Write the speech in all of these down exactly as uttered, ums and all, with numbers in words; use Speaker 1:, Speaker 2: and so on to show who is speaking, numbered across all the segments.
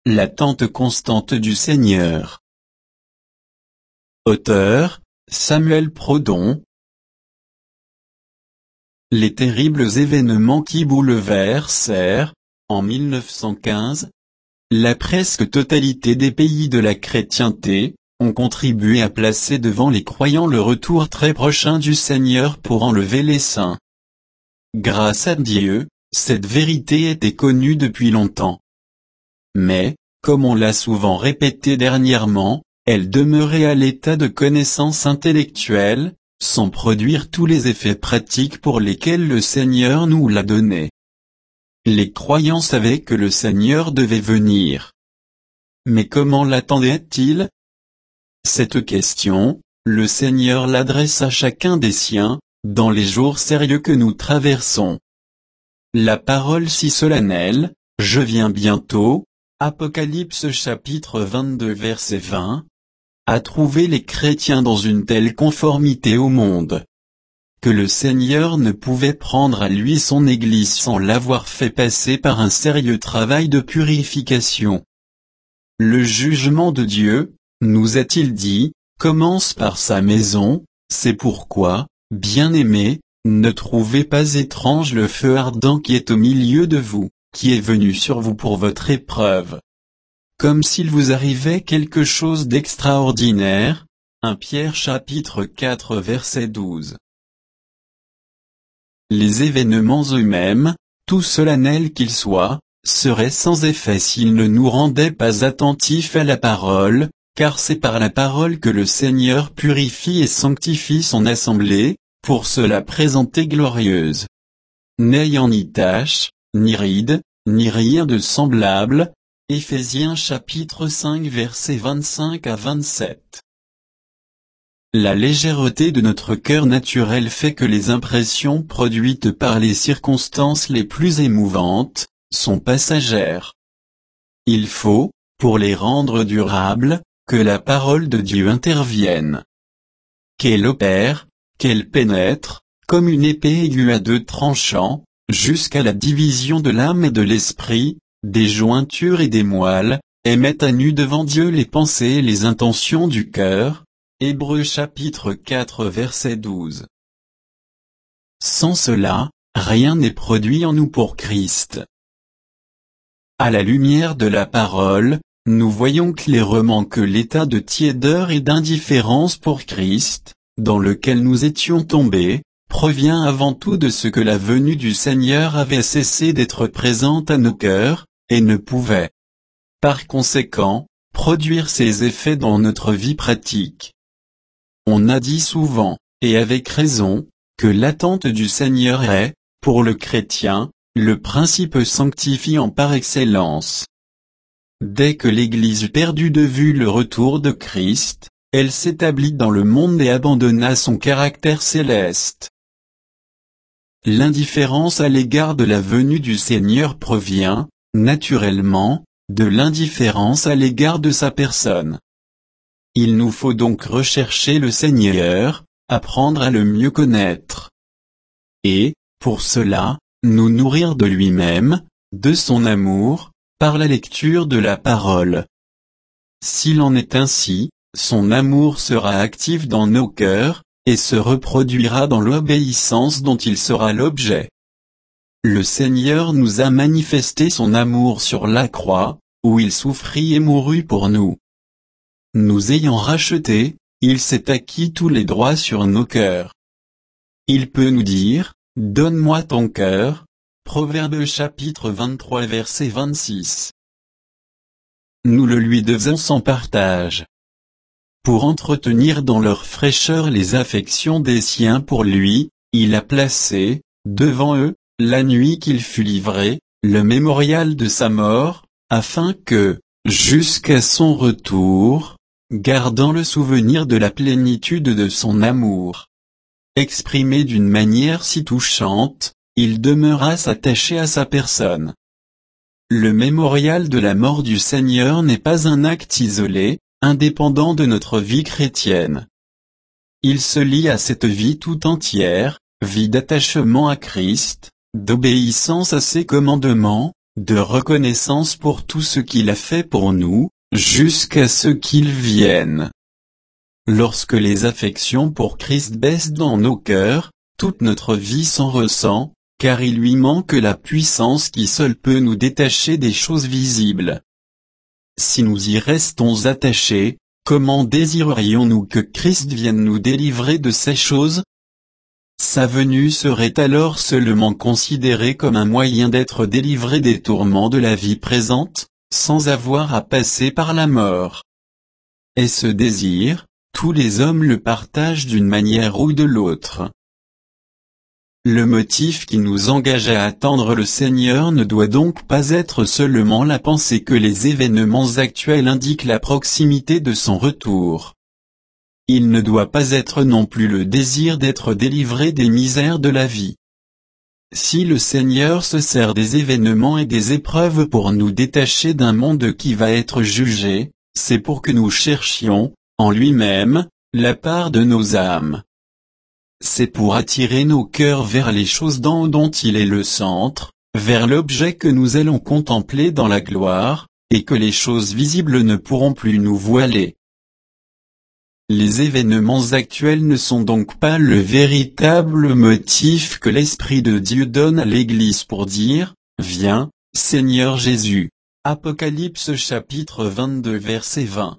Speaker 1: l'attente constante du Seigneur. Auteur, Samuel Prodon. Les terribles événements qui bouleversèrent, en mille neuf cent quinze, la presque totalité des pays de la chrétienté, ont contribué à placer devant les croyants le retour très prochain du Seigneur pour enlever les saints. Grâce à Dieu, cette vérité était connue depuis longtemps. Mais, comme on l'a souvent répété dernièrement, elle demeurait à l'état de connaissance intellectuelle, sans produire tous les effets pratiques pour lesquels le Seigneur nous l'a donné. Les croyants savaient que le Seigneur devait venir. Mais comment l'attendait-il? Cette question, le Seigneur l'adresse à chacun des siens, dans les jours sérieux que nous traversons. La parole si solennelle, « Je viens bientôt », Apocalypse chapitre vingt-deux verset vingt, a trouvé les chrétiens dans une telle conformité au monde, que le Seigneur ne pouvait prendre à lui son Église sans l'avoir fait passer par un sérieux travail de purification. Le jugement de Dieu, nous a-t-il dit, commence par sa maison, c'est pourquoi, bien-aimés, ne trouvez pas étrange le feu ardent qui est au milieu de vous, qui est venu sur vous pour votre épreuve. Comme s'il vous arrivait quelque chose d'extraordinaire. premier Pierre chapitre quatre verset douze. Les événements eux-mêmes, tout solennels qu'ils soient, seraient sans effet s'ils ne nous rendaient pas attentifs à la parole, car c'est par la parole que le Seigneur purifie et sanctifie son assemblée, pour se la présenter glorieuse. N'ayant ni tache, ni ride, ni rien de semblable. Éphésiens chapitre cinq versets vingt-cinq à vingt-sept. La légèreté de notre cœur naturel fait que les impressions produites par les circonstances les plus émouvantes, sont passagères. Il faut, pour les rendre durables, que la parole de Dieu intervienne. Qu'elle opère, qu'elle pénètre, comme une épée aiguë à deux tranchants, jusqu'à la division de l'âme et de l'esprit, des jointures et des moelles, et mette à nu devant Dieu les pensées et les intentions du cœur. Hébreux chapitre quatre verset douze. Sans cela, rien n'est produit en nous pour Christ. À la lumière de la parole, nous voyons clairement que l'état de tiédeur et d'indifférence pour Christ, dans lequel nous étions tombés, provient avant tout de ce que la venue du Seigneur avait cessé d'être présente à nos cœurs, et ne pouvait, par conséquent, produire ses effets dans notre vie pratique. On a dit souvent, et avec raison, que l'attente du Seigneur est, pour le chrétien, le principe sanctifiant par excellence. Dès que l'Église perdut de vue le retour de Christ, elle s'établit dans le monde et abandonna son caractère céleste. L'indifférence à l'égard de la venue du Seigneur provient, naturellement, de l'indifférence à l'égard de sa personne. Il nous faut donc rechercher le Seigneur, apprendre à le mieux connaître. Et, pour cela, nous nourrir de lui-même, de son amour, par la lecture de la parole. S'il en est ainsi, son amour sera actif dans nos cœurs, et se reproduira dans l'obéissance dont il sera l'objet. Le Seigneur nous a manifesté son amour sur la croix, où il souffrit et mourut pour nous. Nous ayant rachetés, il s'est acquis tous les droits sur nos cœurs. Il peut nous dire, « Donne-moi ton cœur » Proverbes chapitre vingt-trois verset vingt-six. Nous le lui devons sans partage. Pour entretenir dans leur fraîcheur les affections des siens pour lui, il a placé, devant eux, la nuit qu'il fut livré, le mémorial de sa mort, afin que, jusqu'à son retour, gardant le souvenir de la plénitude de son amour, exprimé d'une manière si touchante, il demeura s'attacher à sa personne. Le mémorial de la mort du Seigneur n'est pas un acte isolé, indépendant de notre vie chrétienne. Il se lie à cette vie tout entière, vie d'attachement à Christ, d'obéissance à ses commandements, de reconnaissance pour tout ce qu'il a fait pour nous, jusqu'à ce qu'il vienne. Lorsque les affections pour Christ baissent dans nos cœurs, toute notre vie s'en ressent, car il lui manque la puissance qui seule peut nous détacher des choses visibles. Si nous y restons attachés, comment désirerions-nous que Christ vienne nous délivrer de ces choses? Sa venue serait alors seulement considérée comme un moyen d'être délivré des tourments de la vie présente, sans avoir à passer par la mort. Et ce désir, tous les hommes le partagent d'une manière ou de l'autre. Le motif qui nous engage à attendre le Seigneur ne doit donc pas être seulement la pensée que les événements actuels indiquent la proximité de son retour. Il ne doit pas être non plus le désir d'être délivré des misères de la vie. Si le Seigneur se sert des événements et des épreuves pour nous détacher d'un monde qui va être jugé, c'est pour que nous cherchions, en lui-même, la part de nos âmes. C'est pour attirer nos cœurs vers les choses dont, dont il est le centre, vers l'objet que nous allons contempler dans la gloire, et que les choses visibles ne pourront plus nous voiler. Les événements actuels ne sont donc pas le véritable motif que l'Esprit de Dieu donne à l'Église pour dire « Viens, Seigneur Jésus ». Apocalypse chapitre vingt-deux verset vingt.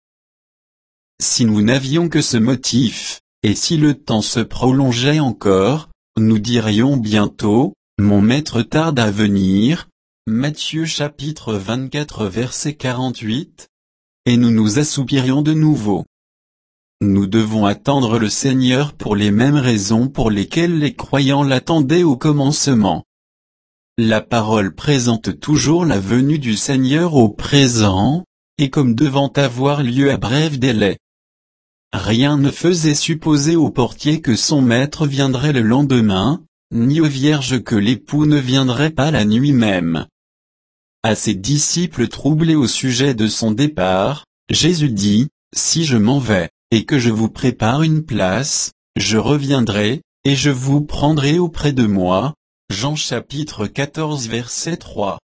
Speaker 1: Si nous n'avions que ce motif, et si le temps se prolongeait encore, nous dirions bientôt « Mon Maître tarde à venir ». Matthieu chapitre vingt-quatre verset quarante-huit. Et nous nous assoupirions de nouveau. Nous devons attendre le Seigneur pour les mêmes raisons pour lesquelles les croyants l'attendaient au commencement. La parole présente toujours la venue du Seigneur au présent, et comme devant avoir lieu à bref délai. Rien ne faisait supposer au portier que son maître viendrait le lendemain, ni aux vierges que l'époux ne viendrait pas la nuit même. À ses disciples troublés au sujet de son départ, Jésus dit, « Si je m'en vais, et que je vous prépare une place, je reviendrai, et je vous prendrai auprès de moi. » Jean chapitre quatorze verset trois.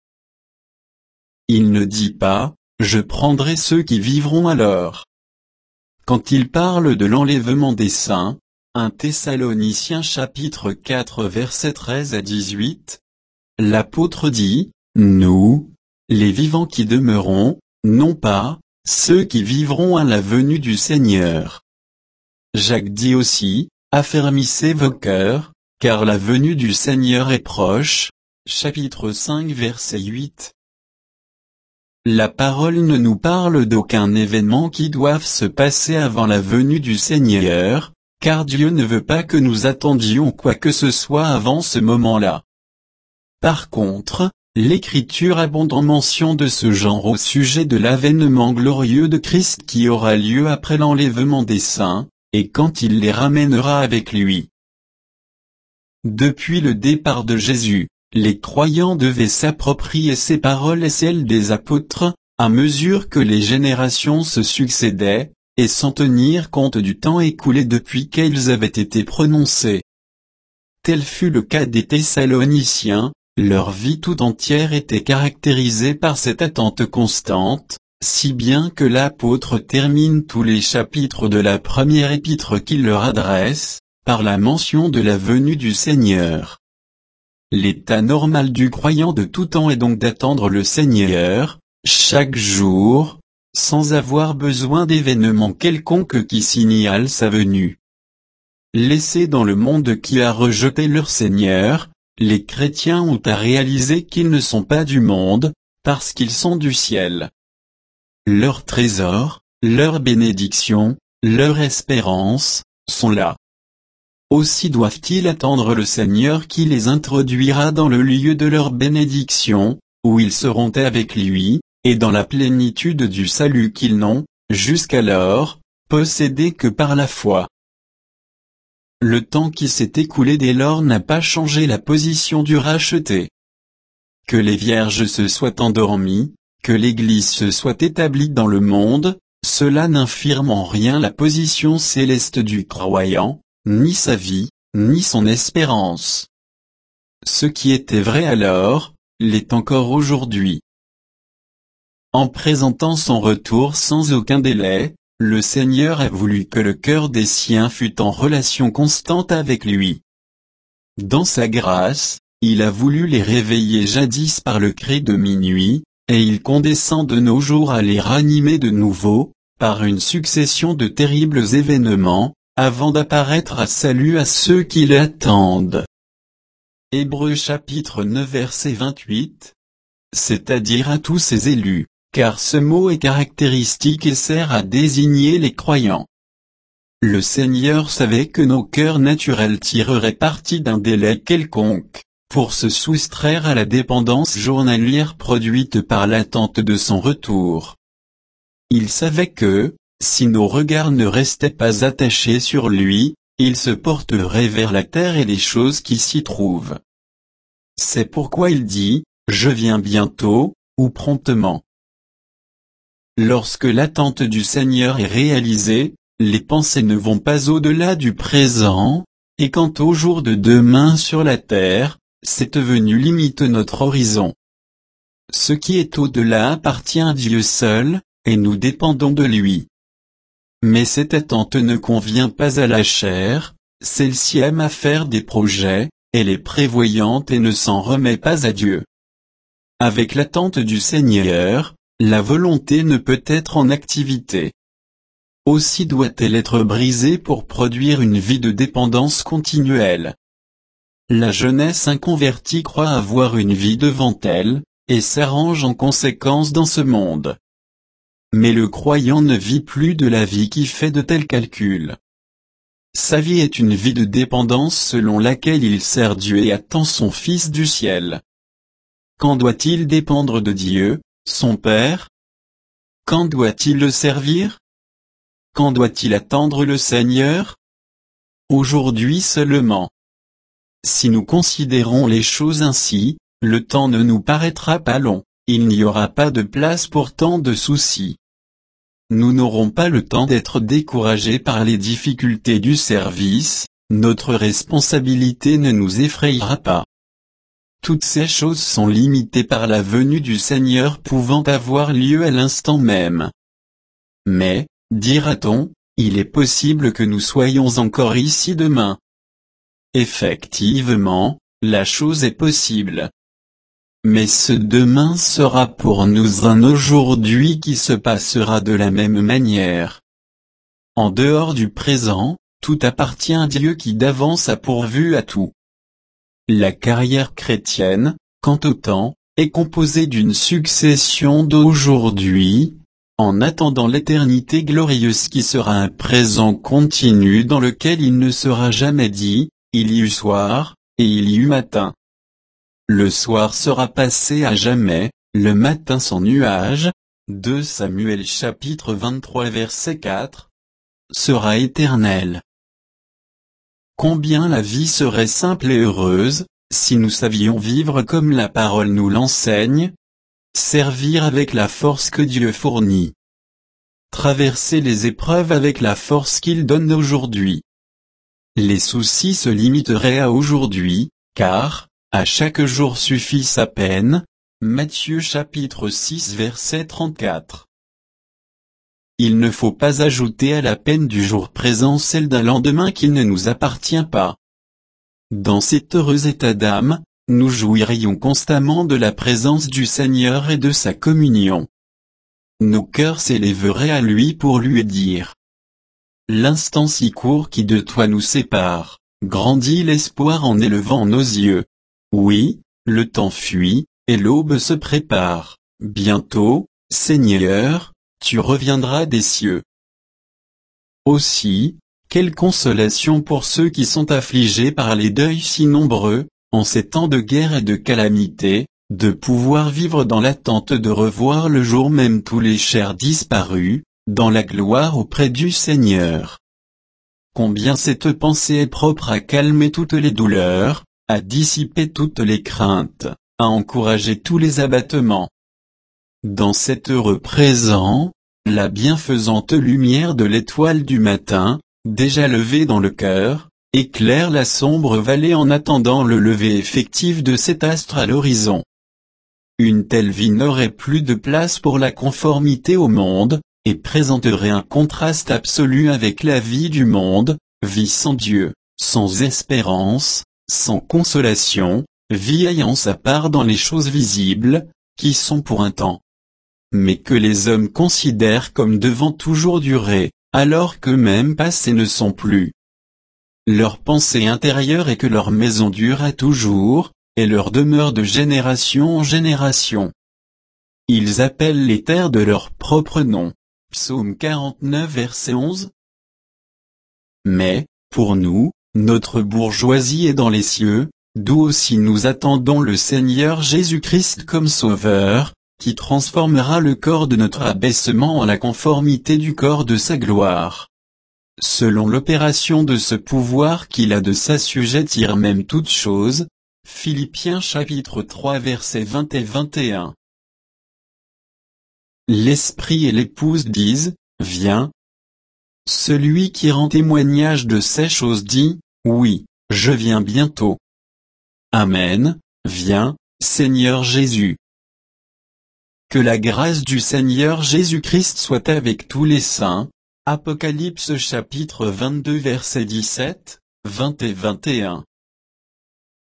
Speaker 1: Il ne dit pas, « Je prendrai ceux qui vivront alors ». Quand il parle de l'enlèvement des saints, un Thessaloniciens chapitre quatre verset treize à dix-huit, l'apôtre dit, « Nous, les vivants qui demeurons, non pas, ceux qui vivront à la venue du Seigneur. » Jacques dit aussi, « Affermissez vos cœurs, car la venue du Seigneur est proche. » Chapitre cinq verset huit. La parole ne nous parle d'aucun événement qui doive se passer avant la venue du Seigneur, car Dieu ne veut pas que nous attendions quoi que ce soit avant ce moment-là. Par contre, l'Écriture abonde en mention de ce genre au sujet de l'avènement glorieux de Christ qui aura lieu après l'enlèvement des saints, et quand il les ramènera avec lui. Depuis le départ de Jésus, les croyants devaient s'approprier ces paroles et celles des apôtres, à mesure que les générations se succédaient, et sans tenir compte du temps écoulé depuis qu'elles avaient été prononcées. Tel fut le cas des Thessaloniciens. Leur vie tout entière était caractérisée par cette attente constante, si bien que l'apôtre termine tous les chapitres de la première épître qu'il leur adresse, par la mention de la venue du Seigneur. L'état normal du croyant de tout temps est donc d'attendre le Seigneur, chaque jour, sans avoir besoin d'événements quelconques qui signalent sa venue. Laissés dans le monde qui a rejeté leur Seigneur, les chrétiens ont à réaliser qu'ils ne sont pas du monde, parce qu'ils sont du ciel. Leur trésor, leur bénédiction, leur espérance, sont là. Aussi doivent-ils attendre le Seigneur qui les introduira dans le lieu de leur bénédiction, où ils seront avec lui, et dans la plénitude du salut qu'ils n'ont, jusqu'alors, possédé que par la foi. Le temps qui s'est écoulé dès lors n'a pas changé la position du racheté. Que les vierges se soient endormies, que l'Église se soit établie dans le monde, cela n'infirme en rien la position céleste du croyant, ni sa vie, ni son espérance. Ce qui était vrai alors, l'est encore aujourd'hui. En présentant son retour sans aucun délai, le Seigneur a voulu que le cœur des siens fût en relation constante avec lui. Dans sa grâce, il a voulu les réveiller jadis par le cri de minuit, et il condescend de nos jours à les ranimer de nouveau, par une succession de terribles événements, avant d'apparaître à salut à ceux qui l'attendent. Hébreux chapitre neuf verset vingt-huit. C'est-à-dire à tous ses élus, car ce mot est caractéristique et sert à désigner les croyants. Le Seigneur savait que nos cœurs naturels tireraient parti d'un délai quelconque, pour se soustraire à la dépendance journalière produite par l'attente de son retour. Il savait que, si nos regards ne restaient pas attachés sur lui, ils se porteraient vers la terre et les choses qui s'y trouvent. C'est pourquoi il dit, « Je viens bientôt » ou promptement. Lorsque l'attente du Seigneur est réalisée, les pensées ne vont pas au-delà du présent, et quant au jour de demain sur la terre, cette venue limite notre horizon. Ce qui est au-delà appartient à Dieu seul, et nous dépendons de lui. Mais cette attente ne convient pas à la chair, celle-ci aime à faire des projets, elle est prévoyante et ne s'en remet pas à Dieu. Avec l'attente du Seigneur, la volonté ne peut être en activité. Aussi doit-elle être brisée pour produire une vie de dépendance continuelle. La jeunesse inconvertie croit avoir une vie devant elle, et s'arrange en conséquence dans ce monde. Mais le croyant ne vit plus de la vie qui fait de tels calculs. Sa vie est une vie de dépendance selon laquelle il sert Dieu et attend son Fils du ciel. Quand doit-il dépendre de Dieu, son Père? Quand doit-il le servir? Quand doit-il attendre le Seigneur? Aujourd'hui seulement. Si nous considérons les choses ainsi, le temps ne nous paraîtra pas long, il n'y aura pas de place pour tant de soucis. Nous n'aurons pas le temps d'être découragés par les difficultés du service, notre responsabilité ne nous effrayera pas. Toutes ces choses sont limitées par la venue du Seigneur pouvant avoir lieu à l'instant même. Mais, dira-t-on, il est possible que nous soyons encore ici demain. Effectivement, la chose est possible. Mais ce demain sera pour nous un aujourd'hui qui se passera de la même manière. En dehors du présent, tout appartient à Dieu qui d'avance a pourvu à tout. La carrière chrétienne, quant au temps, est composée d'une succession d'aujourd'hui, en attendant l'éternité glorieuse qui sera un présent continu dans lequel il ne sera jamais dit, il y eut soir, et il y eut matin. Le soir sera passé à jamais, le matin sans nuage, deux Samuel chapitre vingt-trois verset quatre, sera éternel. Combien la vie serait simple et heureuse, si nous savions vivre comme la parole nous l'enseigne, servir avec la force que Dieu fournit, traverser les épreuves avec la force qu'il donne aujourd'hui. Les soucis se limiteraient à aujourd'hui, car, à chaque jour suffit sa peine, Matthieu chapitre six verset trente-quatre. Il ne faut pas ajouter à la peine du jour présent celle d'un lendemain qui ne nous appartient pas. Dans cet heureux état d'âme, nous jouirions constamment de la présence du Seigneur et de sa communion. Nos cœurs s'élèveraient à lui pour lui dire: l'instant si court qui de toi nous sépare, grandit l'espoir en élevant nos yeux. Oui, le temps fuit, et l'aube se prépare, bientôt, Seigneur, tu reviendras des cieux. Aussi, quelle consolation pour ceux qui sont affligés par les deuils si nombreux, en ces temps de guerre et de calamité, de pouvoir vivre dans l'attente de revoir le jour même tous les chers disparus, dans la gloire auprès du Seigneur. Combien cette pensée est propre à calmer toutes les douleurs, à dissiper toutes les craintes, à encourager tous les abattements. Dans cet heureux présent, la bienfaisante lumière de l'étoile du matin, déjà levée dans le cœur, éclaire la sombre vallée en attendant le lever effectif de cet astre à l'horizon. une telle vie n'aurait plus de place pour la conformité au monde, et présenterait un contraste absolu avec la vie du monde, vie sans Dieu, sans espérance, sans consolation, vie ayant sa part dans les choses visibles, qui sont pour un temps, mais que les hommes considèrent comme devant toujours durer, alors qu'eux-mêmes passés ne sont plus. Leur pensée intérieure est que leur maison dure à toujours, et leur demeure de génération en génération. Ils appellent les terres de leur propre nom. Psaume quarante-neuf verset onze. Mais, pour nous, notre bourgeoisie est dans les cieux, d'où aussi nous attendons le Seigneur Jésus-Christ comme Sauveur, qui transformera le corps de notre abaissement en la conformité du corps de sa gloire. Selon l'opération de ce pouvoir qu'il a de s'assujettir même toutes choses. Philippiens chapitre trois versets vingt et vingt et un. L'Esprit et l'épouse disent, viens. Celui qui rend témoignage de ces choses dit, oui, je viens bientôt. Amen, viens, Seigneur Jésus. Que la grâce du Seigneur Jésus-Christ soit avec tous les saints. Apocalypse chapitre vingt-deux versets dix-sept, vingt et vingt et un.